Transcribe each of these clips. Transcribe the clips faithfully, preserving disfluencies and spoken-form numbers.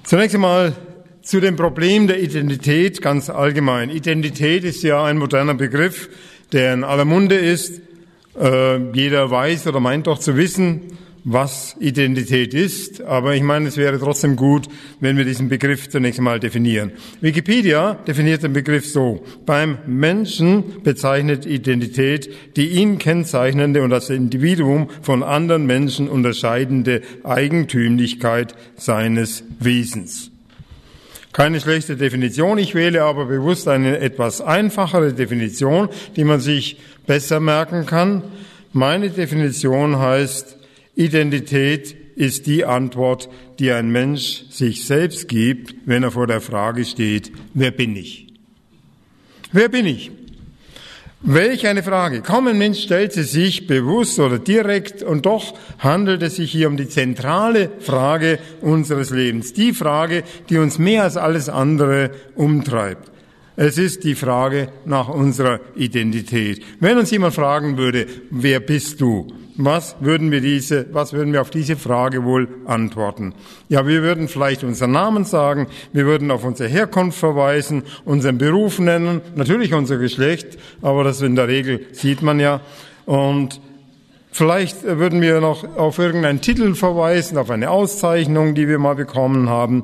Zunächst einmal zu dem Problem der Identität ganz allgemein. Identität ist ja ein moderner Begriff, der in aller Munde ist. Äh, jeder weiß oder meint doch zu wissen, was Identität ist. Aber ich meine, es wäre trotzdem gut, wenn wir diesen Begriff zunächst einmal definieren. Wikipedia definiert den Begriff so: Beim Menschen bezeichnet Identität die ihn kennzeichnende und das Individuum von anderen Menschen unterscheidende Eigentümlichkeit seines Wesens. Keine schlechte Definition, ich wähle aber bewusst eine etwas einfachere Definition, die man sich besser merken kann. Meine Definition heißt: Identität ist die Antwort, die ein Mensch sich selbst gibt, wenn er vor der Frage steht: Wer bin ich? Wer bin ich? Welch eine Frage. Kaum ein Mensch stellt sie sich bewusst oder direkt, und doch handelt es sich hier um die zentrale Frage unseres Lebens. Die Frage, die uns mehr als alles andere umtreibt. Es ist die Frage nach unserer Identität. Wenn uns jemand fragen würde: Wer bist du? Was würden wir diese, was würden wir auf diese Frage wohl antworten? Ja, wir würden vielleicht unseren Namen sagen, wir würden auf unsere Herkunft verweisen, unseren Beruf nennen, natürlich unser Geschlecht, aber das in der Regel sieht man ja. Und vielleicht würden wir noch auf irgendeinen Titel verweisen, auf eine Auszeichnung, die wir mal bekommen haben.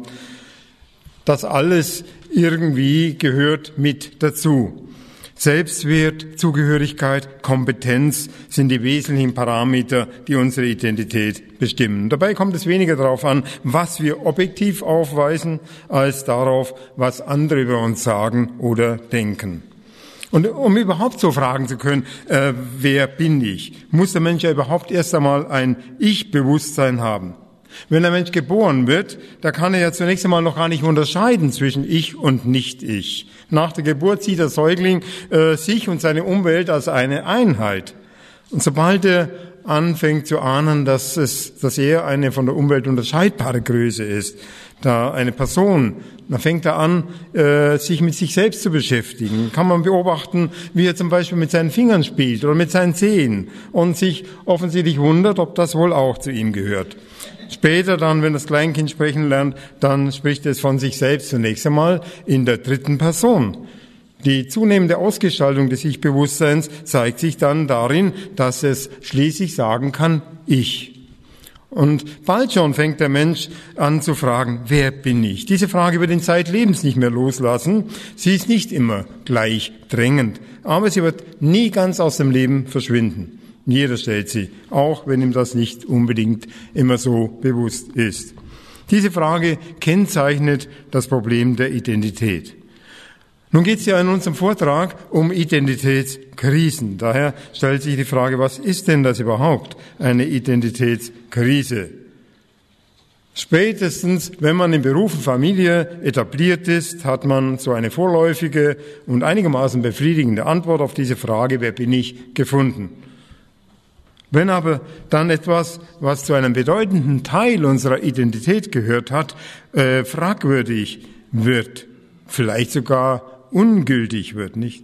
Das alles irgendwie gehört mit dazu. Selbstwert, Zugehörigkeit, Kompetenz sind die wesentlichen Parameter, die unsere Identität bestimmen. Dabei kommt es weniger darauf an, was wir objektiv aufweisen, als darauf, was andere über uns sagen oder denken. Und um überhaupt so fragen zu können, äh, wer bin ich, muss der Mensch ja überhaupt erst einmal ein Ich-Bewusstsein haben. Wenn ein Mensch geboren wird, da kann er ja zunächst einmal noch gar nicht unterscheiden zwischen Ich und Nicht-Ich. Nach der Geburt sieht der Säugling äh, sich und seine Umwelt als eine Einheit. Und sobald er anfängt zu ahnen, dass es, dass er eine von der Umwelt unterscheidbare Größe ist, da eine Person, dann fängt er an, äh, sich mit sich selbst zu beschäftigen. Kann man beobachten, wie er zum Beispiel mit seinen Fingern spielt oder mit seinen Zehen und sich offensichtlich wundert, ob das wohl auch zu ihm gehört. Später dann, wenn das Kleinkind sprechen lernt, dann spricht es von sich selbst zunächst einmal in der dritten Person. Die zunehmende Ausgestaltung des Ich-Bewusstseins zeigt sich dann darin, dass es schließlich sagen kann: Ich. Und bald schon fängt der Mensch an zu fragen: Wer bin ich? Diese Frage wird ihn zeitlebens nicht mehr loslassen. Sie ist nicht immer gleich drängend, aber sie wird nie ganz aus dem Leben verschwinden. Jeder stellt sie, auch wenn ihm das nicht unbedingt immer so bewusst ist. Diese Frage kennzeichnet das Problem der Identität. Nun geht es ja in unserem Vortrag um Identitätskrisen. Daher stellt sich die Frage: Was ist denn das überhaupt, eine Identitätskrise? Spätestens, wenn man in Beruf und Familie etabliert ist, hat man so eine vorläufige und einigermaßen befriedigende Antwort auf diese Frage: Wer bin ich? Gefunden. Wenn aber dann etwas, was zu einem bedeutenden Teil unserer Identität gehört hat, äh, fragwürdig wird, vielleicht sogar ungültig wird, nicht?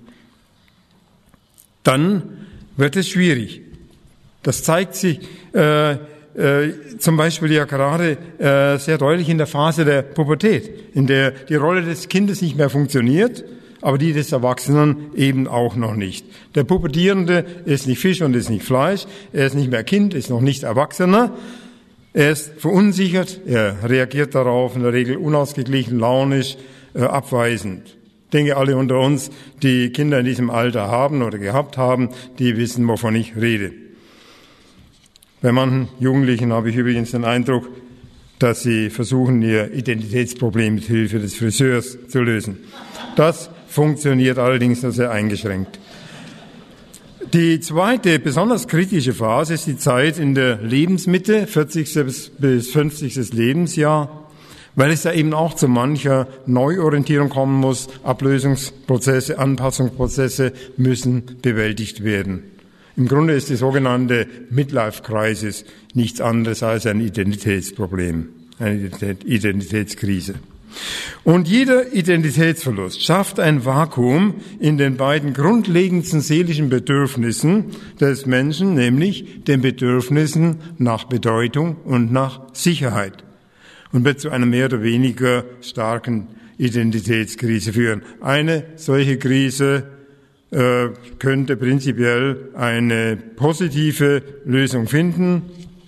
Dann wird es schwierig. Das zeigt sich äh, äh, zum Beispiel ja gerade äh, sehr deutlich in der Phase der Pubertät, in der die Rolle des Kindes nicht mehr funktioniert, aber die des Erwachsenen eben auch noch nicht. Der Pubertierende ist nicht Fisch und ist nicht Fleisch, er ist nicht mehr Kind, ist noch nicht Erwachsener, er ist verunsichert, er reagiert darauf in der Regel unausgeglichen, launisch, äh, abweisend. Ich denke, alle unter uns, die Kinder in diesem Alter haben oder gehabt haben, die wissen, wovon ich rede. Bei manchen Jugendlichen habe ich übrigens den Eindruck, dass sie versuchen, ihr Identitätsproblem mit Hilfe des Friseurs zu lösen. Das funktioniert allerdings nur sehr eingeschränkt. Die zweite, besonders kritische Phase ist die Zeit in der Lebensmitte, vierzigste bis fünfzigste Lebensjahr, weil es da eben auch zu mancher Neuorientierung kommen muss. Ablösungsprozesse, Anpassungsprozesse müssen bewältigt werden. Im Grunde ist die sogenannte Midlife-Crisis nichts anderes als ein Identitätsproblem, eine Identitätskrise. Und jeder Identitätsverlust schafft ein Vakuum in den beiden grundlegendsten seelischen Bedürfnissen des Menschen, nämlich den Bedürfnissen nach Bedeutung und nach Sicherheit. und wird zu einer mehr oder weniger starken Identitätskrise führen. Eine solche Krise äh, könnte prinzipiell eine positive Lösung finden.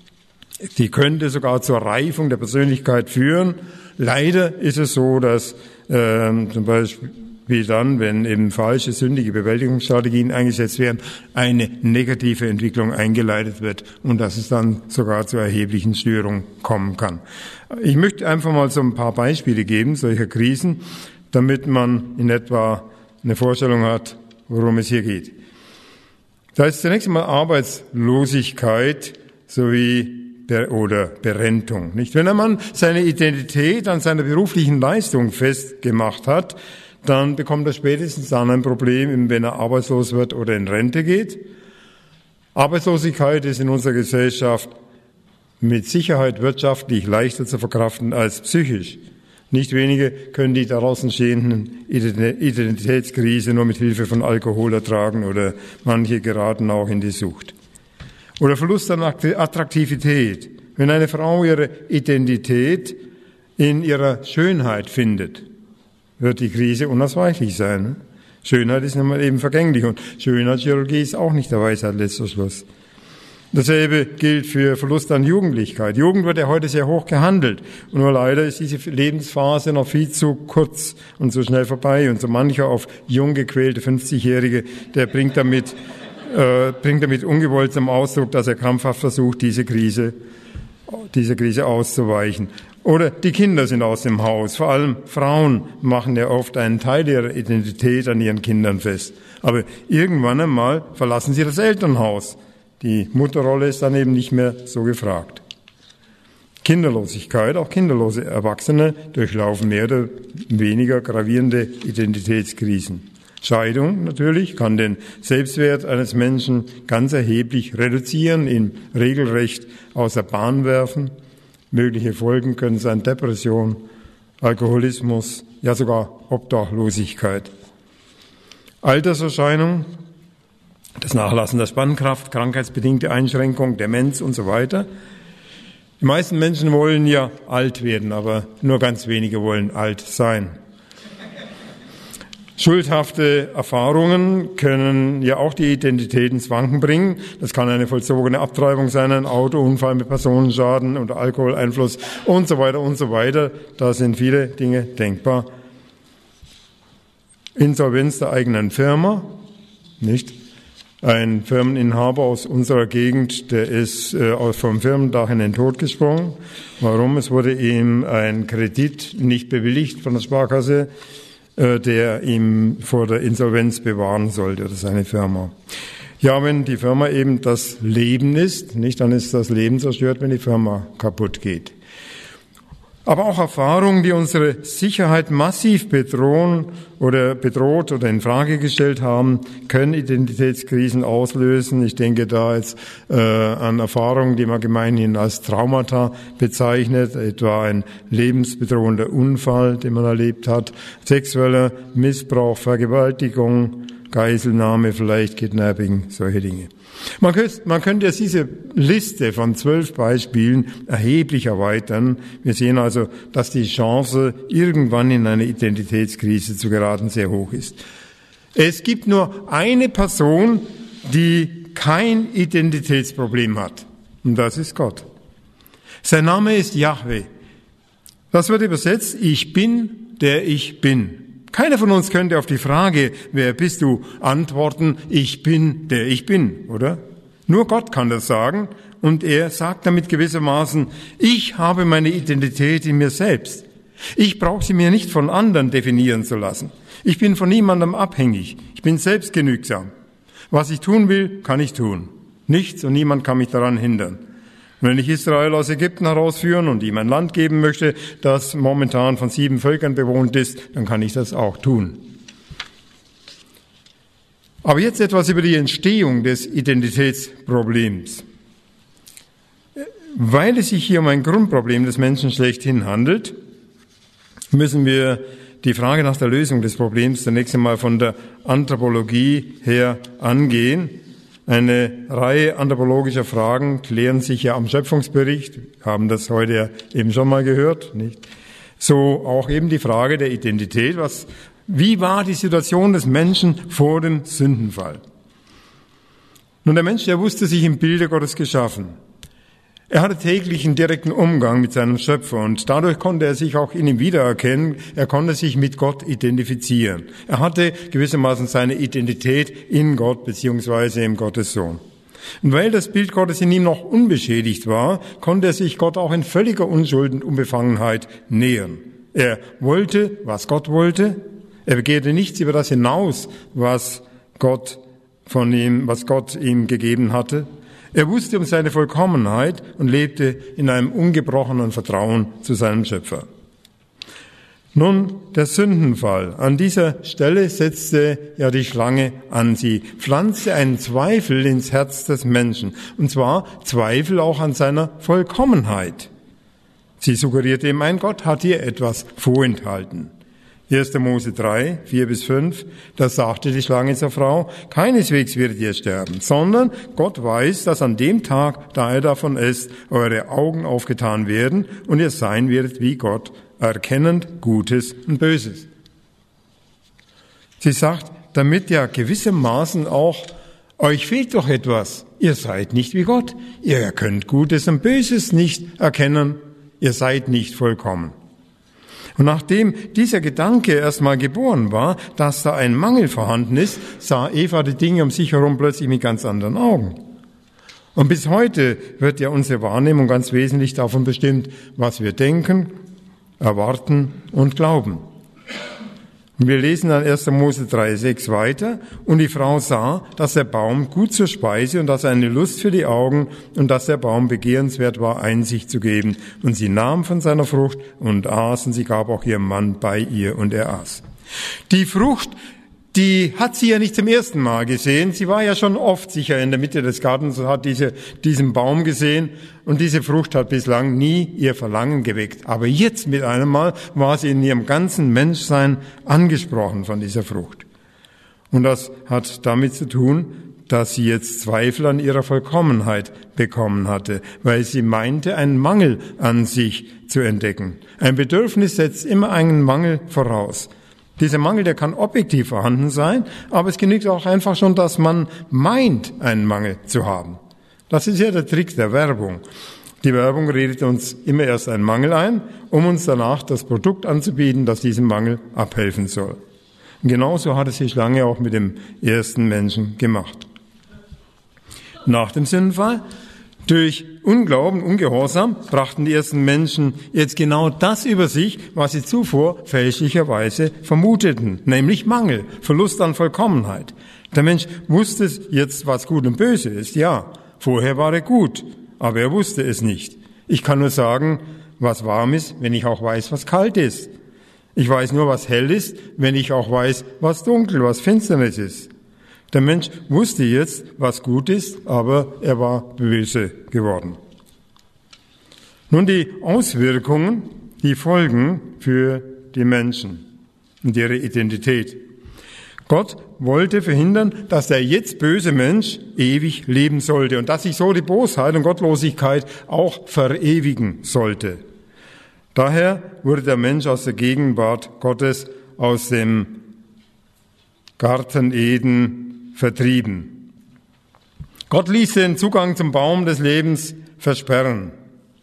Die könnte sogar zur Reifung der Persönlichkeit führen. Leider ist es so, dass äh, zum Beispiel wie dann, wenn eben falsche, sündige Bewältigungsstrategien eingesetzt werden, eine negative Entwicklung eingeleitet wird und dass es dann sogar zu erheblichen Störungen kommen kann. Ich möchte einfach mal so ein paar Beispiele geben, solcher Krisen, damit man in etwa eine Vorstellung hat, worum es hier geht. Da ist zunächst einmal Arbeitslosigkeit sowie oder Berentung. Nicht? Wenn ein Mann seine Identität an seiner beruflichen Leistung festgemacht hat, dann bekommt er spätestens dann ein Problem, wenn er arbeitslos wird oder in Rente geht. Arbeitslosigkeit ist in unserer Gesellschaft mit Sicherheit wirtschaftlich leichter zu verkraften als psychisch. Nicht wenige können die daraus entstehenden Identitätskrise nur mit Hilfe von Alkohol ertragen oder manche geraten auch in die Sucht. Oder Verlust an Attraktivität. Wenn eine Frau ihre Identität in ihrer Schönheit findet, wird die Krise unausweichlich sein. Schönheit ist nun mal eben vergänglich und Schönheitschirurgie ist auch nicht der Weisheit letzter Schluss. Dasselbe gilt für Verlust an Jugendlichkeit. Jugend wird ja heute sehr hoch gehandelt. Und nur leider ist diese Lebensphase noch viel zu kurz und so schnell vorbei. Und so mancher auf jung gequälte fünfzigjährige, der bringt damit, äh, bringt damit ungewollt zum Ausdruck, dass er krampfhaft versucht, diese Krise, diese Krise auszuweichen. Oder die Kinder sind aus dem Haus. Vor allem Frauen machen ja oft einen Teil ihrer Identität an ihren Kindern fest. Aber irgendwann einmal verlassen sie das Elternhaus. Die Mutterrolle ist dann eben nicht mehr so gefragt. Kinderlosigkeit, auch kinderlose Erwachsene durchlaufen mehr oder weniger gravierende Identitätskrisen. Scheidung natürlich kann den Selbstwert eines Menschen ganz erheblich reduzieren, ihn regelrecht aus der Bahn werfen. Mögliche Folgen können sein Depression, Alkoholismus, ja sogar Obdachlosigkeit. Alterserscheinung, das Nachlassen der Spannkraft, krankheitsbedingte Einschränkung, Demenz und so weiter. Die meisten Menschen wollen ja alt werden, aber nur ganz wenige wollen alt sein. Schuldhafte Erfahrungen können ja auch die Identität ins Wanken bringen. Das kann eine vollzogene Abtreibung sein, ein Autounfall mit Personenschaden oder Alkoholeinfluss und so weiter und so weiter. Da sind viele Dinge denkbar. Insolvenz der eigenen Firma, nicht? Ein Firmeninhaber aus unserer Gegend, der ist äh, vom Firmendach in den Tod gesprungen. Warum? Es wurde ihm ein Kredit nicht bewilligt von der Sparkasse, der ihm vor der Insolvenz bewahren sollte, oder seine Firma. Ja, wenn die Firma eben das Leben ist, nicht, dann ist das Leben zerstört, wenn die Firma kaputt geht. Aber auch Erfahrungen, die unsere Sicherheit massiv bedrohen oder bedroht oder in Frage gestellt haben, können Identitätskrisen auslösen. Ich denke da jetzt äh, an Erfahrungen, die man gemeinhin als Traumata bezeichnet, etwa ein lebensbedrohender Unfall, den man erlebt hat, sexueller Missbrauch, Vergewaltigung, Geiselnahme, vielleicht Kidnapping, solche Dinge. Man könnte, man könnte jetzt diese Liste von zwölf Beispielen erheblich erweitern. Wir sehen also, dass die Chance, irgendwann in eine Identitätskrise zu geraten, sehr hoch ist. Es gibt nur eine Person, die kein Identitätsproblem hat. Und das ist Gott. Sein Name ist Jahwe. Das wird übersetzt, ich bin, der ich bin. Keiner von uns könnte auf die Frage, wer bist du, antworten, ich bin, der ich bin, oder? Nur Gott kann das sagen und er sagt damit gewissermaßen, ich habe meine Identität in mir selbst. Ich brauche sie mir nicht von anderen definieren zu lassen. Ich bin von niemandem abhängig. Ich bin selbstgenügsam. Was ich tun will, kann ich tun. Nichts und niemand kann mich daran hindern. Wenn ich Israel aus Ägypten herausführen und ihm ein Land geben möchte, das momentan von sieben Völkern bewohnt ist, dann kann ich das auch tun. Aber jetzt etwas über die Entstehung des Identitätsproblems. Weil es sich hier um ein Grundproblem des Menschen schlechthin handelt, müssen wir die Frage nach der Lösung des Problems zunächst einmal von der Anthropologie her angehen. Eine Reihe anthropologischer Fragen klären sich ja am Schöpfungsbericht. Wir haben das heute ja eben schon mal gehört, nicht? So auch eben die Frage der Identität. Was, wie war die Situation des Menschen vor dem Sündenfall? Nun, der Mensch, der wusste sich im Bilde Gottes geschaffen. Er hatte täglich einen direkten Umgang mit seinem Schöpfer und dadurch konnte er sich auch in ihm wiedererkennen. Er konnte sich mit Gott identifizieren. Er hatte gewissermaßen seine Identität in Gott beziehungsweise im Gottessohn. Und weil das Bild Gottes in ihm noch unbeschädigt war, konnte er sich Gott auch in völliger Unschuld und Unbefangenheit nähern. Er wollte, was Gott wollte. Er begehrte nichts über das hinaus, was Gott von ihm, was Gott ihm gegeben hatte. Er wusste um seine Vollkommenheit und lebte in einem ungebrochenen Vertrauen zu seinem Schöpfer. Nun, der Sündenfall. An dieser Stelle setzte ja die Schlange an. Sie pflanzte einen Zweifel ins Herz des Menschen. Und zwar Zweifel auch an seiner Vollkommenheit. Sie suggerierte ihm ein, Gott hat ihr etwas vorenthalten. erster Mose drei, vier bis fünf, da sagte die Schlange zur Frau, keineswegs werdet ihr sterben, sondern Gott weiß, dass an dem Tag, da ihr davon esst, eure Augen aufgetan werden und ihr sein werdet wie Gott, erkennend Gutes und Böses. Sie sagt, damit ja gewissermaßen auch, euch fehlt doch etwas, ihr seid nicht wie Gott, ihr könnt Gutes und Böses nicht erkennen, ihr seid nicht vollkommen. Und nachdem dieser Gedanke erstmal geboren war, dass da ein Mangel vorhanden ist, sah Eva die Dinge um sich herum plötzlich mit ganz anderen Augen. Und bis heute wird ja unsere Wahrnehmung ganz wesentlich davon bestimmt, was wir denken, erwarten und glauben. Und wir lesen dann erster Mose drei, sechs weiter. Und die Frau sah, dass der Baum gut zur Speise und dass er eine Lust für die Augen und dass der Baum begehrenswert war, Einsicht zu geben. Und sie nahm von seiner Frucht und aß und sie gab auch ihrem Mann bei ihr und er aß. Die Frucht, die hat sie ja nicht zum ersten Mal gesehen. Sie war ja schon oft sicher in der Mitte des Gartens und hat diese, diesen Baum gesehen. Und diese Frucht hat bislang nie ihr Verlangen geweckt. Aber jetzt mit einem Mal war sie in ihrem ganzen Menschsein angesprochen von dieser Frucht. Und das hat damit zu tun, dass sie jetzt Zweifel an ihrer Vollkommenheit bekommen hatte, weil sie meinte, einen Mangel an sich zu entdecken. Ein Bedürfnis setzt immer einen Mangel voraus. Dieser Mangel, der kann objektiv vorhanden sein, aber es genügt auch einfach schon, dass man meint, einen Mangel zu haben. Das ist ja der Trick der Werbung. Die Werbung redet uns immer erst einen Mangel ein, um uns danach das Produkt anzubieten, das diesem Mangel abhelfen soll. Und genauso hat es die Schlange auch mit dem ersten Menschen gemacht. Nach dem Sündenfall, durch Unglauben, Ungehorsam, brachten die ersten Menschen jetzt genau das über sich, was sie zuvor fälschlicherweise vermuteten, nämlich Mangel, Verlust an Vollkommenheit. Der Mensch wusste jetzt, was gut und böse ist, ja. Vorher war er gut, aber er wusste es nicht. Ich kann nur sagen, was warm ist, wenn ich auch weiß, was kalt ist. Ich weiß nur, was hell ist, wenn ich auch weiß, was dunkel, was Finsternis ist. Der Mensch wusste jetzt, was gut ist, aber er war böse geworden. Nun die Auswirkungen, die Folgen für die Menschen und ihre Identität. Gott wollte verhindern, dass der jetzt böse Mensch ewig leben sollte und dass sich so die Bosheit und Gottlosigkeit auch verewigen sollte. Daher wurde der Mensch aus der Gegenwart Gottes, aus dem Garten Eden, vertrieben. Gott ließ den Zugang zum Baum des Lebens versperren.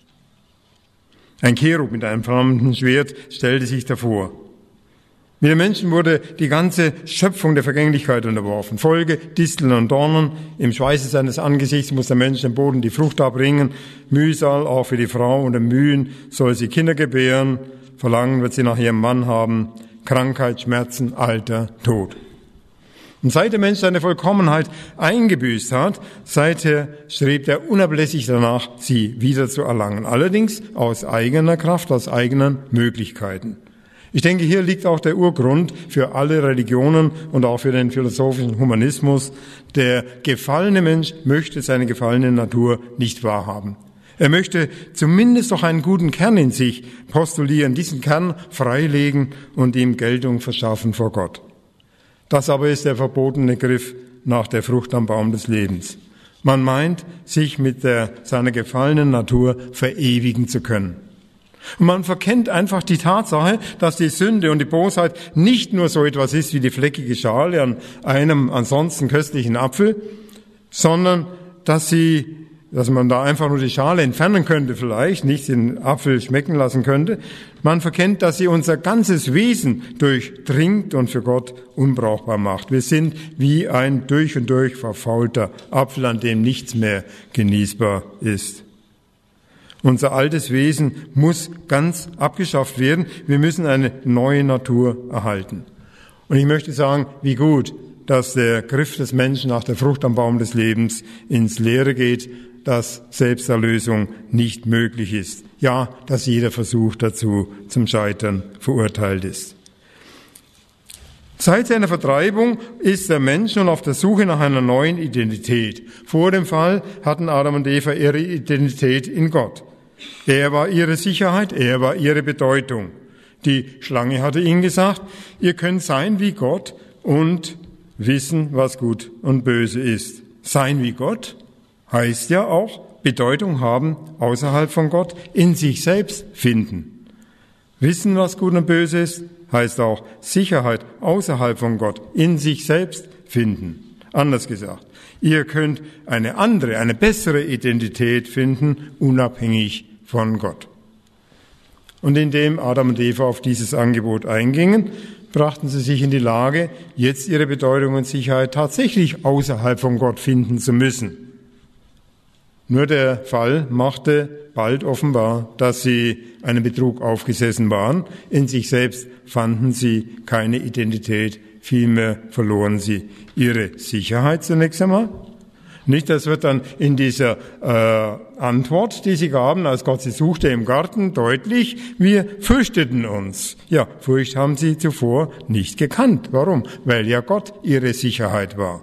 Ein Cherub mit einem flammenden Schwert stellte sich davor. Mit den Menschen wurde die ganze Schöpfung der Vergänglichkeit unterworfen. Folge, Disteln und Dornen. Im Schweiße seines Angesichts muss der Mensch dem Boden die Frucht abbringen. Mühsal auch für die Frau. Unter Mühen soll sie Kinder gebären. Verlangen wird sie nach ihrem Mann haben. Krankheit, Schmerzen, Alter, Tod. Und seit der Mensch seine Vollkommenheit eingebüßt hat, seither strebt er unablässig danach, sie wieder zu erlangen. Allerdings aus eigener Kraft, aus eigenen Möglichkeiten. Ich denke, hier liegt auch der Urgrund für alle Religionen und auch für den philosophischen Humanismus. Der gefallene Mensch möchte seine gefallene Natur nicht wahrhaben. Er möchte zumindest doch einen guten Kern in sich postulieren, diesen Kern freilegen und ihm Geltung verschaffen vor Gott. Das aber ist der verbotene Griff nach der Frucht am Baum des Lebens. Man meint, sich mit der, seiner gefallenen Natur verewigen zu können. Und man verkennt einfach die Tatsache, dass die Sünde und die Bosheit nicht nur so etwas ist wie die fleckige Schale an einem ansonsten köstlichen Apfel, sondern dass sie, dass man da einfach nur die Schale entfernen könnte vielleicht, nicht den Apfel schmecken lassen könnte. Man verkennt, dass sie unser ganzes Wesen durchdringt und für Gott unbrauchbar macht. Wir sind wie ein durch und durch verfaulter Apfel, an dem nichts mehr genießbar ist. Unser altes Wesen muss ganz abgeschafft werden. Wir müssen eine neue Natur erhalten. Und ich möchte sagen, wie gut, dass der Griff des Menschen nach der Frucht am Baum des Lebens ins Leere geht, dass Selbsterlösung nicht möglich ist. Ja, dass jeder Versuch dazu zum Scheitern verurteilt ist. Seit seiner Vertreibung ist der Mensch nun auf der Suche nach einer neuen Identität. Vor dem Fall hatten Adam und Eva ihre Identität in Gott. Er war ihre Sicherheit, er war ihre Bedeutung. Die Schlange hatte ihnen gesagt, ihr könnt sein wie Gott und wissen, was gut und böse ist. Sein wie Gott heißt ja auch Bedeutung haben außerhalb von Gott, in sich selbst finden. Wissen, was gut und böse ist, heißt auch Sicherheit außerhalb von Gott, in sich selbst finden. Anders gesagt, ihr könnt eine andere, eine bessere Identität finden, unabhängig von Gott. Und indem Adam und Eva auf dieses Angebot eingingen, brachten sie sich in die Lage, jetzt ihre Bedeutung und Sicherheit tatsächlich außerhalb von Gott finden zu müssen. Nur der Fall machte bald offenbar, dass sie einem Betrug aufgesessen waren. In sich selbst fanden sie keine Identität, vielmehr verloren sie ihre Sicherheit zunächst einmal. Nicht, das wird dann in dieser äh, Antwort, die sie gaben, als Gott sie suchte im Garten, deutlich, wir fürchteten uns. Ja, Furcht haben sie zuvor nicht gekannt. Warum? Weil ja Gott ihre Sicherheit war.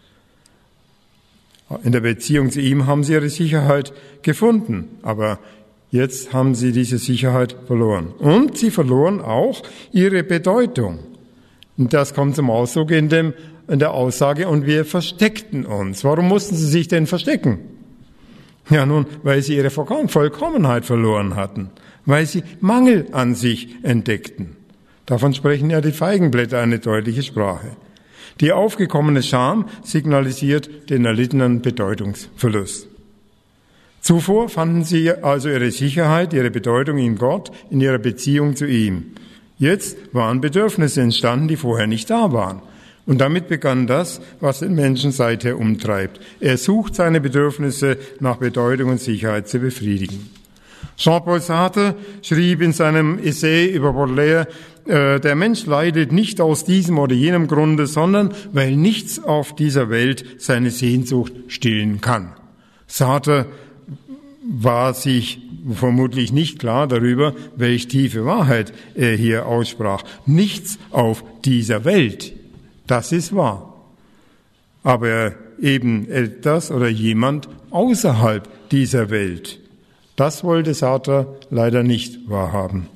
In der Beziehung zu ihm haben sie ihre Sicherheit gefunden, aber jetzt haben sie diese Sicherheit verloren. Und sie verloren auch ihre Bedeutung. Und das kommt zum Ausdruck in dem in der Aussage, und wir versteckten uns. Warum mussten sie sich denn verstecken? Ja nun, weil sie ihre Vollkommenheit verloren hatten, weil sie Mangel an sich entdeckten. Davon sprechen ja die Feigenblätter eine deutliche Sprache. Die aufgekommene Scham signalisiert den erlittenen Bedeutungsverlust. Zuvor fanden sie also ihre Sicherheit, ihre Bedeutung in Gott, in ihrer Beziehung zu ihm. Jetzt waren Bedürfnisse entstanden, die vorher nicht da waren. Und damit begann das, was den Menschen seither umtreibt. Er sucht seine Bedürfnisse nach Bedeutung und Sicherheit zu befriedigen. Jean-Paul Sartre schrieb in seinem Essay über Baudelaire, äh, der Mensch leidet nicht aus diesem oder jenem Grunde, sondern weil nichts auf dieser Welt seine Sehnsucht stillen kann. Sartre war sich vermutlich nicht klar darüber, welche tiefe Wahrheit er hier aussprach. Nichts auf dieser Welt. Das ist wahr. Aber eben etwas oder jemand außerhalb dieser Welt. Das wollte Sartre leider nicht wahrhaben.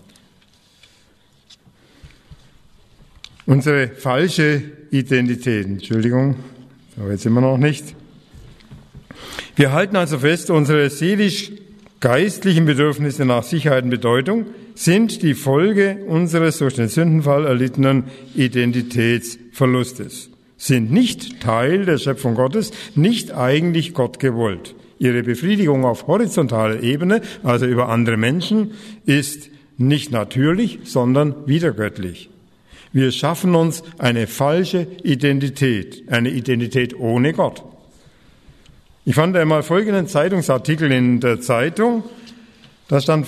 Unsere falsche Identität, Entschuldigung, aber jetzt immer noch nicht. Wir halten also fest, unsere seelisch-geistlichen Bedürfnisse nach Sicherheit und Bedeutung sind die Folge unseres durch den Sündenfall erlittenen Identitätsverlustes, sind nicht Teil der Schöpfung Gottes, nicht eigentlich Gott gewollt. Ihre Befriedigung auf horizontaler Ebene, also über andere Menschen, ist nicht natürlich, sondern widergöttlich. Wir schaffen uns eine falsche Identität, eine Identität ohne Gott. Ich fand einmal folgenden Zeitungsartikel in der Zeitung, da stand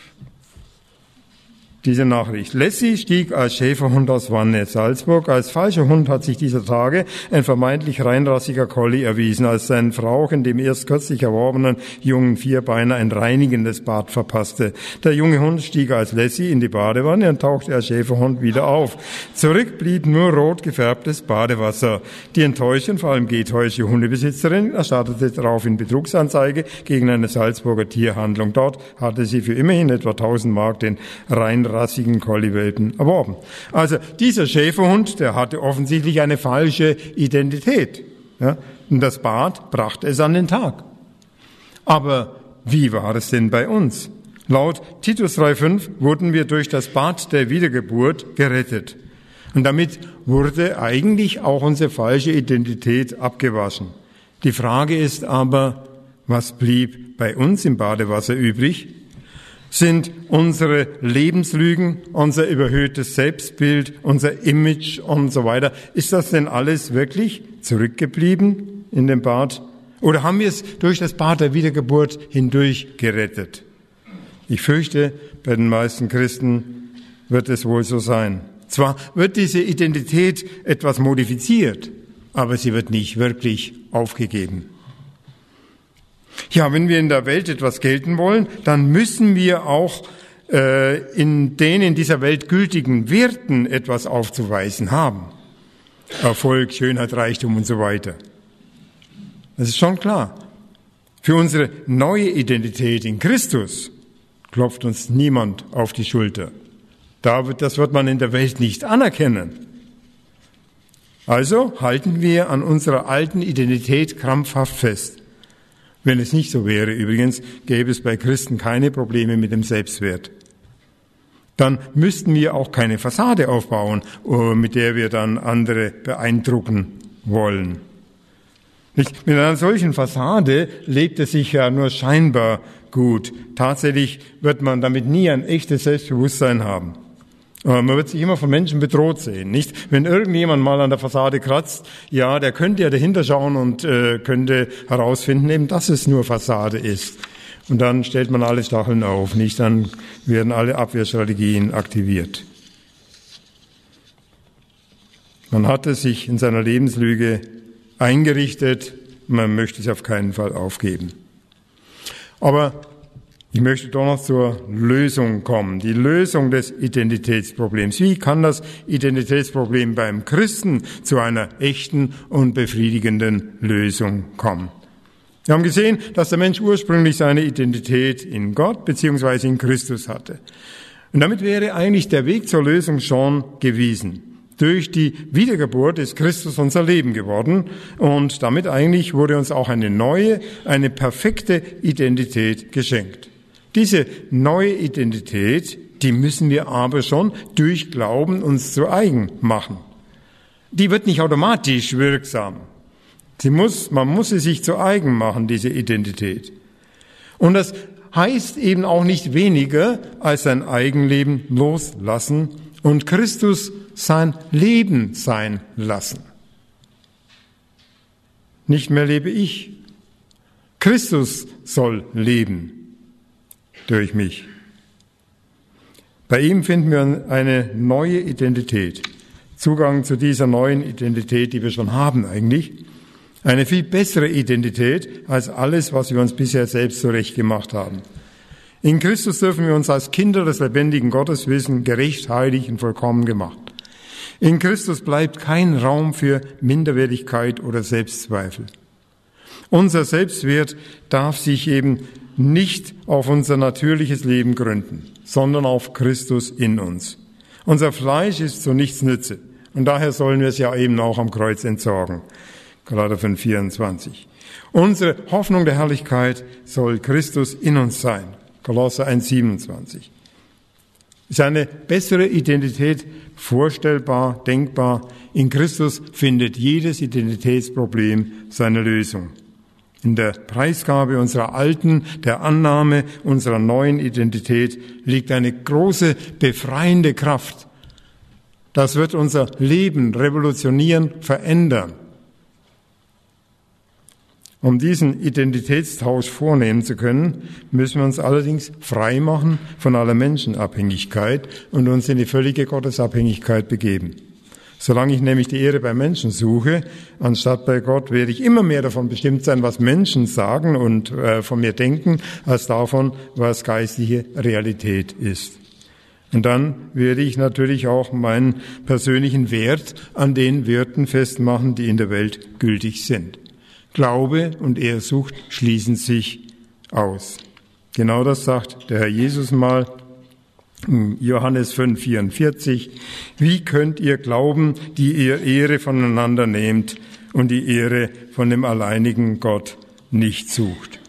diese Nachricht. Lassie stieg als Schäferhund aus Wanne, Salzburg. Als falscher Hund hat sich dieser Tage ein vermeintlich reinrassiger Collie erwiesen, als sein Frauchen dem erst kürzlich erworbenen jungen Vierbeiner ein reinigendes Bad verpasste. Der junge Hund stieg als Lassie in die Badewanne und tauchte als Schäferhund wieder auf. Zurück blieb nur rot gefärbtes Badewasser. Die Enttäuschung, vor allem getäuschte Hundebesitzerin, erstattete daraufhin Betrugsanzeige gegen eine Salzburger Tierhandlung. Dort hatte sie für immerhin etwa tausend Mark den rein rassigen Collie-Welpen erworben. Also dieser Schäferhund, der hatte offensichtlich eine falsche Identität. Ja? Und das Bad brachte es an den Tag. Aber wie war es denn bei uns? Laut Titus drei fünf wurden wir durch das Bad der Wiedergeburt gerettet. Und damit wurde eigentlich auch unsere falsche Identität abgewaschen. Die Frage ist aber, was blieb bei uns im Badewasser übrig? Sind unsere Lebenslügen, unser überhöhtes Selbstbild, unser Image und so weiter, ist das denn alles wirklich zurückgeblieben in dem Bad? Oder haben wir es durch das Bad der Wiedergeburt hindurch gerettet? Ich fürchte, bei den meisten Christen wird es wohl so sein. Zwar wird diese Identität etwas modifiziert, aber sie wird nicht wirklich aufgegeben. Ja, wenn wir in der Welt etwas gelten wollen, dann müssen wir auch äh, in den in dieser Welt gültigen Werten etwas aufzuweisen haben. Erfolg, Schönheit, Reichtum und so weiter. Das ist schon klar. Für unsere neue Identität in Christus klopft uns niemand auf die Schulter. Das wird man in der Welt nicht anerkennen. Also halten wir an unserer alten Identität krampfhaft fest. Wenn es nicht so wäre, übrigens, gäbe es bei Christen keine Probleme mit dem Selbstwert. Dann müssten wir auch keine Fassade aufbauen, mit der wir dann andere beeindrucken wollen. Nicht? Mit einer solchen Fassade lebt es sich ja nur scheinbar gut. Tatsächlich wird man damit nie ein echtes Selbstbewusstsein haben. Man wird sich immer von Menschen bedroht sehen, nicht? Wenn irgendjemand mal an der Fassade kratzt, ja, der könnte ja dahinter schauen und äh, könnte herausfinden, eben, dass es nur Fassade ist. Und dann stellt man alle Stacheln auf, nicht? Dann werden alle Abwehrstrategien aktiviert. Man hatte sich in seiner Lebenslüge eingerichtet, man möchte es auf keinen Fall aufgeben. Aber ich möchte doch noch zur Lösung kommen, die Lösung des Identitätsproblems. Wie kann das Identitätsproblem beim Christen zu einer echten und befriedigenden Lösung kommen? Wir haben gesehen, dass der Mensch ursprünglich seine Identität in Gott bzw. in Christus hatte. Und damit wäre eigentlich der Weg zur Lösung schon gewiesen. Durch die Wiedergeburt ist Christus unser Leben geworden und damit eigentlich wurde uns auch eine neue, eine perfekte Identität geschenkt. Diese neue Identität, die müssen wir aber schon durch Glauben uns zu eigen machen. Die wird nicht automatisch wirksam. Sie muss, man muss sie sich zu eigen machen, diese Identität. Und das heißt eben auch nicht weniger als sein Eigenleben loslassen und Christus sein Leben sein lassen. Nicht mehr lebe ich. Christus soll leben durch mich. Bei ihm finden wir eine neue Identität. Zugang zu dieser neuen Identität, die wir schon haben eigentlich. Eine viel bessere Identität als alles, was wir uns bisher selbst zurechtgemacht haben. In Christus dürfen wir uns als Kinder des lebendigen Gottes wissen, gerecht, heilig und vollkommen gemacht. In Christus bleibt kein Raum für Minderwertigkeit oder Selbstzweifel. Unser Selbstwert darf sich eben nicht auf unser natürliches Leben gründen, sondern auf Christus in uns. Unser Fleisch ist zu nichts Nütze und daher sollen wir es ja eben auch am Kreuz entsorgen. Galater fünf vierundzwanzig. Unsere Hoffnung der Herrlichkeit soll Christus in uns sein. Kolosser eins siebenundzwanzig. Ist eine bessere Identität vorstellbar, denkbar? In Christus findet jedes Identitätsproblem seine Lösung. In der Preisgabe unserer alten, der Annahme unserer neuen Identität liegt eine große, befreiende Kraft. Das wird unser Leben revolutionieren, verändern. Um diesen Identitätstausch vornehmen zu können, müssen wir uns allerdings frei machen von aller Menschenabhängigkeit und uns in die völlige Gottesabhängigkeit begeben. Solange ich nämlich die Ehre bei Menschen suche, anstatt bei Gott, werde ich immer mehr davon bestimmt sein, was Menschen sagen und äh, von mir denken, als davon, was geistliche Realität ist. Und dann werde ich natürlich auch meinen persönlichen Wert an den Werten festmachen, die in der Welt gültig sind. Glaube und Ehrsucht schließen sich aus. Genau das sagt der Herr Jesus mal in Johannes fünf vierundvierzig. Wie könnt ihr glauben, die ihr Ehre voneinander nehmt, und die Ehre von dem alleinigen Gott nicht sucht.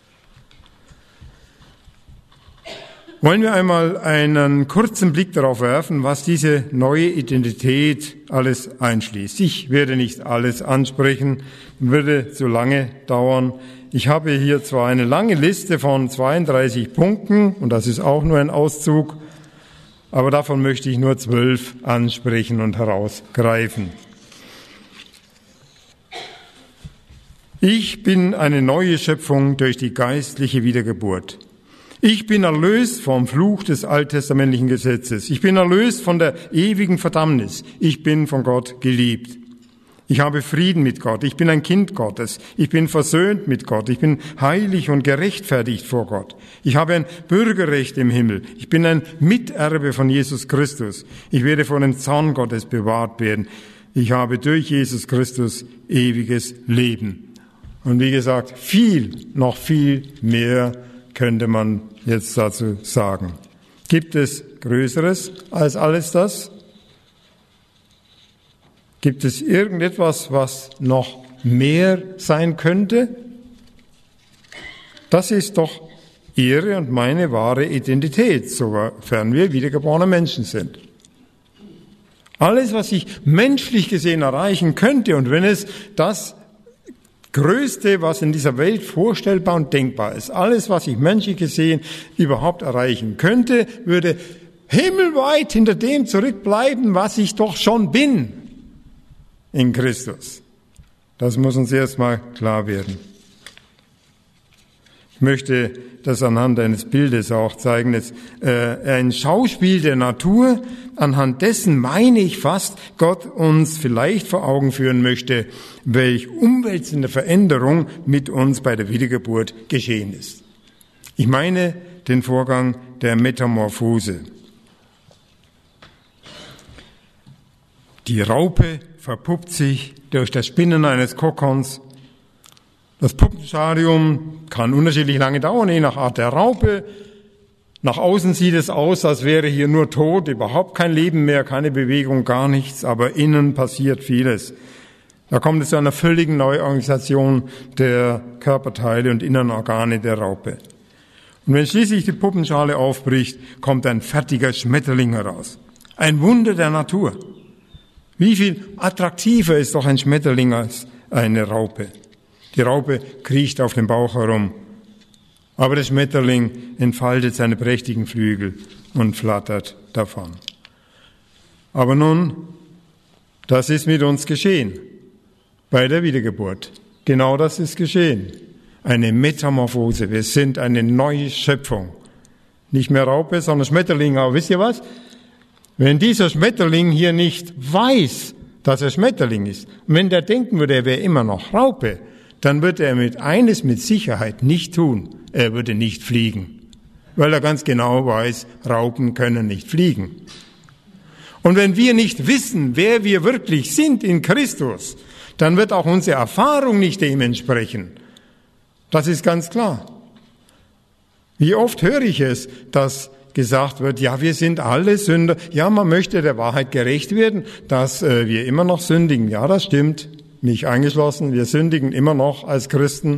Wollen wir einmal einen kurzen Blick darauf werfen, was diese neue Identität alles einschließt. Ich werde nicht alles ansprechen, würde zu lange dauern. Ich habe hier zwar eine lange Liste von zweiunddreißig Punkten, und das ist auch nur ein Auszug, aber davon möchte ich nur zwölf ansprechen und herausgreifen. Ich bin eine neue Schöpfung durch die geistliche Wiedergeburt. Ich bin erlöst vom Fluch des alttestamentlichen Gesetzes. Ich bin erlöst von der ewigen Verdammnis. Ich bin von Gott geliebt. Ich habe Frieden mit Gott. Ich bin ein Kind Gottes. Ich bin versöhnt mit Gott. Ich bin heilig und gerechtfertigt vor Gott. Ich habe ein Bürgerrecht im Himmel. Ich bin ein Miterbe von Jesus Christus. Ich werde vor dem Zorn Gottes bewahrt werden. Ich habe durch Jesus Christus ewiges Leben. Und wie gesagt, viel, noch viel mehr könnte man jetzt dazu sagen. Gibt es Größeres als alles das? Gibt es irgendetwas, was noch mehr sein könnte? Das ist doch Ihre und meine wahre Identität, sofern wir wiedergeborene Menschen sind. Alles, was ich menschlich gesehen erreichen könnte, und wenn es das Größte, was in dieser Welt vorstellbar und denkbar ist, alles, was ich menschlich gesehen überhaupt erreichen könnte, würde himmelweit hinter dem zurückbleiben, was ich doch schon bin in Christus. Das muss uns erstmal klar werden. Ich möchte das anhand eines Bildes auch zeigen. Jetzt, äh, ein Schauspiel der Natur, anhand dessen meine ich fast, Gott uns vielleicht vor Augen führen möchte, welch umwälzende Veränderung mit uns bei der Wiedergeburt geschehen ist. Ich meine den Vorgang der Metamorphose. Die Raupe verpuppt sich durch das Spinnen eines Kokons. Das Puppenstadium kann unterschiedlich lange dauern, je nach Art der Raupe. Nach außen sieht es aus, als wäre hier nur Tod, überhaupt kein Leben mehr, keine Bewegung, gar nichts, aber innen passiert vieles. Da kommt es zu einer völligen Neuorganisation der Körperteile und inneren Organe der Raupe. Und wenn schließlich die Puppenschale aufbricht, kommt ein fertiger Schmetterling heraus. Ein Wunder der Natur. Wie viel attraktiver ist doch ein Schmetterling als eine Raupe? Die Raupe kriecht auf dem Bauch herum, aber der Schmetterling entfaltet seine prächtigen Flügel und flattert davon. Aber nun, das ist mit uns geschehen, bei der Wiedergeburt. Genau das ist geschehen. Eine Metamorphose, wir sind eine neue Schöpfung. Nicht mehr Raupe, sondern Schmetterling. Aber wisst ihr was? Wenn dieser Schmetterling hier nicht weiß, dass er Schmetterling ist, und wenn der denken würde, er wäre immer noch Raupe, dann wird er mit eines mit Sicherheit nicht tun. Er würde nicht fliegen, weil er ganz genau weiß, Raupen können nicht fliegen. Und wenn wir nicht wissen, wer wir wirklich sind in Christus, dann wird auch unsere Erfahrung nicht dem entsprechen. Das ist ganz klar. Wie oft höre ich es, dass gesagt wird, ja, wir sind alle Sünder. Ja, man möchte der Wahrheit gerecht werden, dass äh, wir immer noch sündigen. Ja, das stimmt. Mich eingeschlossen, wir sündigen immer noch als Christen.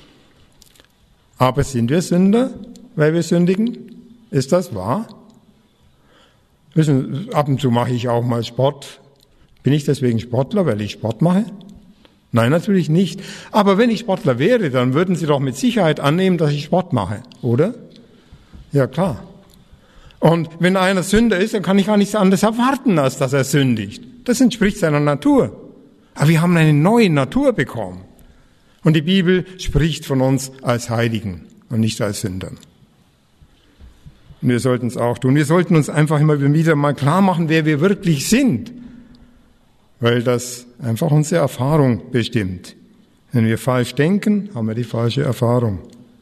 Aber sind wir Sünder, weil wir sündigen? Ist das wahr? Wissen, ab und zu mache ich auch mal Sport. Bin ich deswegen Sportler, weil ich Sport mache? Nein, natürlich nicht. Aber wenn ich Sportler wäre, dann würden Sie doch mit Sicherheit annehmen, dass ich Sport mache, oder? Ja, klar. Und wenn einer Sünder ist, dann kann ich gar nichts anderes erwarten, als dass er sündigt. Das entspricht seiner Natur. Aber wir haben eine neue Natur bekommen. Und die Bibel spricht von uns als Heiligen und nicht als Sündern. Und wir sollten es auch tun. Wir sollten uns einfach immer wieder mal klar machen, wer wir wirklich sind. Weil das einfach unsere Erfahrung bestimmt. Wenn wir falsch denken, haben wir die falsche Erfahrung.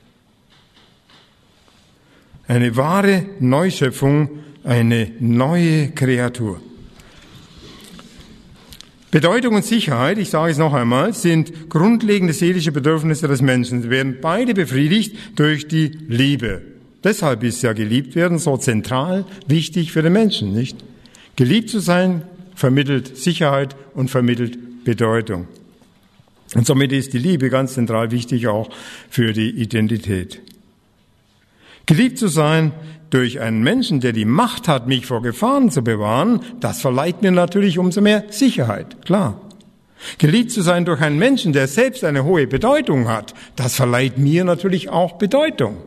Eine wahre Neuschöpfung, eine neue Kreatur. Bedeutung und Sicherheit, ich sage es noch einmal, sind grundlegende seelische Bedürfnisse des Menschen. Sie werden beide befriedigt durch die Liebe. Deshalb ist ja geliebt werden so zentral wichtig für den Menschen, nicht? Geliebt zu sein vermittelt Sicherheit und vermittelt Bedeutung. Und somit ist die Liebe ganz zentral wichtig auch für die Identität. Geliebt zu sein durch einen Menschen, der die Macht hat, mich vor Gefahren zu bewahren, das verleiht mir natürlich umso mehr Sicherheit, klar. Geliebt zu sein durch einen Menschen, der selbst eine hohe Bedeutung hat, das verleiht mir natürlich auch Bedeutung.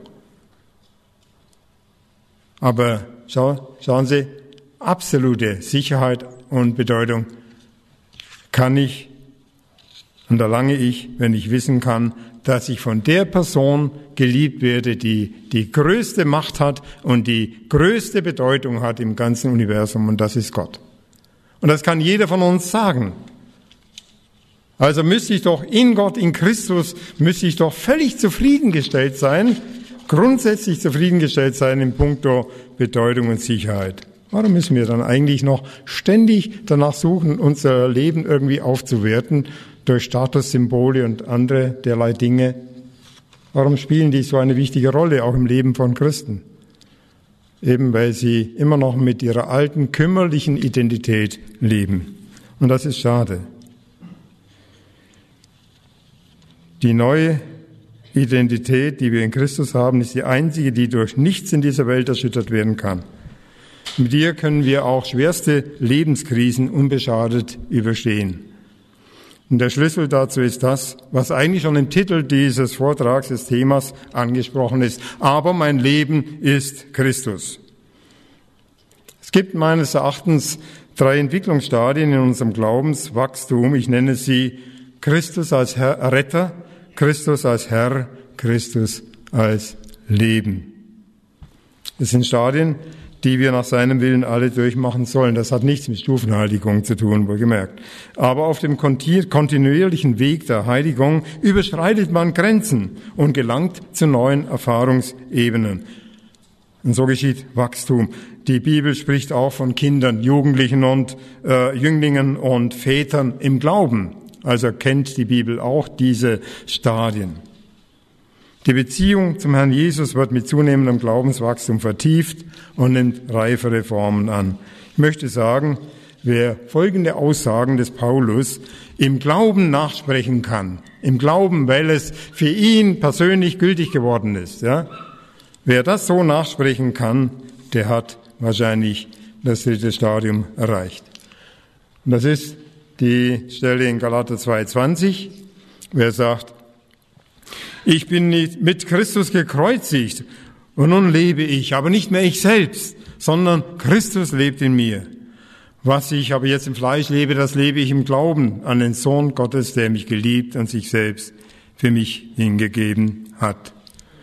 Aber schau, schauen Sie, absolute Sicherheit und Bedeutung kann ich und erlange ich, wenn ich wissen kann, dass ich von der Person geliebt werde, die die größte Macht hat und die größte Bedeutung hat im ganzen Universum, und das ist Gott. Und das kann jeder von uns sagen. Also müsste ich doch in Gott, in Christus, müsste ich doch völlig zufriedengestellt sein, grundsätzlich zufriedengestellt sein in puncto Bedeutung und Sicherheit. Warum müssen wir dann eigentlich noch ständig danach suchen, unser Leben irgendwie aufzuwerten durch Statussymbole und andere derlei Dinge? Warum spielen die so eine wichtige Rolle, auch im Leben von Christen? Eben weil sie immer noch mit ihrer alten, kümmerlichen Identität leben. Und das ist schade. Die neue Identität, die wir in Christus haben, ist die einzige, die durch nichts in dieser Welt erschüttert werden kann. Mit ihr können wir auch schwerste Lebenskrisen unbeschadet überstehen. Und der Schlüssel dazu ist das, was eigentlich schon im Titel dieses Vortrags, des Themas angesprochen ist. Aber mein Leben ist Christus. Es gibt meines Erachtens drei Entwicklungsstadien in unserem Glaubenswachstum. Ich nenne sie Christus als Herr, Retter, Christus als Herr, Christus als Leben. Das sind Stadien, die wir nach seinem Willen alle durchmachen sollen. Das hat nichts mit Stufenheiligung zu tun, wohlgemerkt. Aber auf dem kontinuierlichen Weg der Heiligung überschreitet man Grenzen und gelangt zu neuen Erfahrungsebenen. Und so geschieht Wachstum. Die Bibel spricht auch von Kindern, Jugendlichen und äh, Jünglingen und Vätern im Glauben. Also kennt die Bibel auch diese Stadien. Die Beziehung zum Herrn Jesus wird mit zunehmendem Glaubenswachstum vertieft und nimmt reifere Formen an. Ich möchte sagen, wer folgende Aussagen des Paulus im Glauben nachsprechen kann, im Glauben, weil es für ihn persönlich gültig geworden ist, ja, wer das so nachsprechen kann, der hat wahrscheinlich das dritte Stadium erreicht. Und das ist die Stelle in Galater zwei zwanzig, wer sagt, ich bin nicht mit Christus gekreuzigt und nun lebe ich, aber nicht mehr ich selbst, sondern Christus lebt in mir. Was ich aber jetzt im Fleisch lebe, das lebe ich im Glauben an den Sohn Gottes, der mich geliebt und sich selbst für mich hingegeben hat.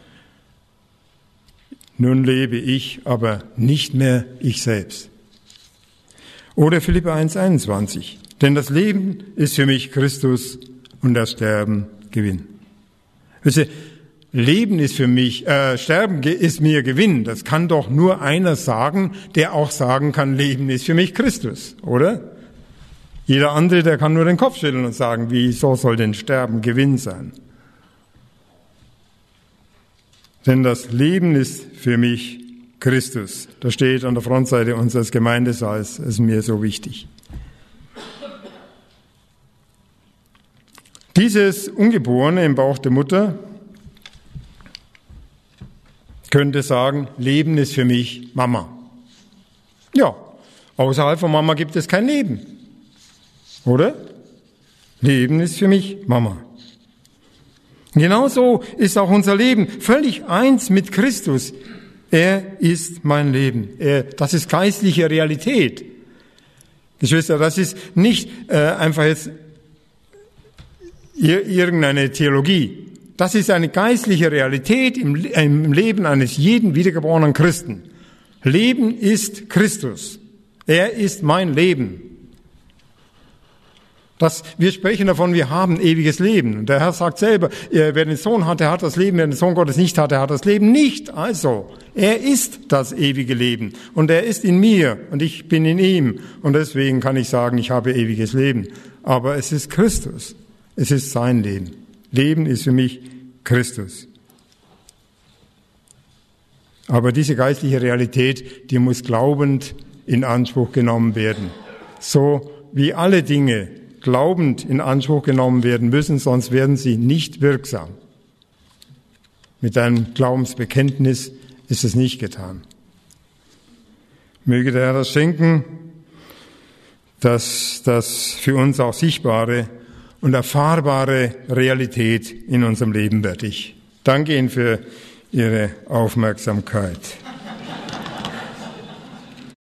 Nun lebe ich, aber nicht mehr ich selbst. Oder Philipper eins einundzwanzig. Denn das Leben ist für mich Christus und das Sterben Gewinn. Wisst ihr, Leben ist für mich, äh, Sterben ist mir Gewinn. Das kann doch nur einer sagen, der auch sagen kann, Leben ist für mich Christus, oder? Jeder andere, der kann nur den Kopf schütteln und sagen, wieso soll denn Sterben Gewinn sein? Denn das Leben ist für mich Christus. Das steht an der Frontseite unseres Gemeindesaals. Das ist mir so wichtig. Dieses Ungeborene im Bauch der Mutter könnte sagen, Leben ist für mich Mama. Ja, außerhalb von Mama gibt es kein Leben. Oder? Leben ist für mich Mama. Genauso ist auch unser Leben völlig eins mit Christus. Er ist mein Leben. Er, das ist geistliche Realität. Geschwister, das ist nicht äh, einfach jetzt irgendeine Theologie. Das ist eine geistliche Realität im, im Leben eines jeden wiedergeborenen Christen. Leben ist Christus. Er ist mein Leben. Das, wir sprechen davon, wir haben ewiges Leben. Und der Herr sagt selber, wer den Sohn hat, der hat das Leben. Wer den Sohn Gottes nicht hat, der hat das Leben nicht. Also, er ist das ewige Leben. Und er ist in mir und ich bin in ihm. Und deswegen kann ich sagen, ich habe ewiges Leben. Aber es ist Christus. Es ist sein Leben. Leben ist für mich Christus. Aber diese geistliche Realität, die muss glaubend in Anspruch genommen werden. So wie alle Dinge glaubend in Anspruch genommen werden müssen, sonst werden sie nicht wirksam. Mit einem Glaubensbekenntnis ist es nicht getan. Möge der Herr das schenken, dass das für uns auch sichtbare und erfahrbare Realität in unserem Leben wird. Ich danke Ihnen für Ihre Aufmerksamkeit.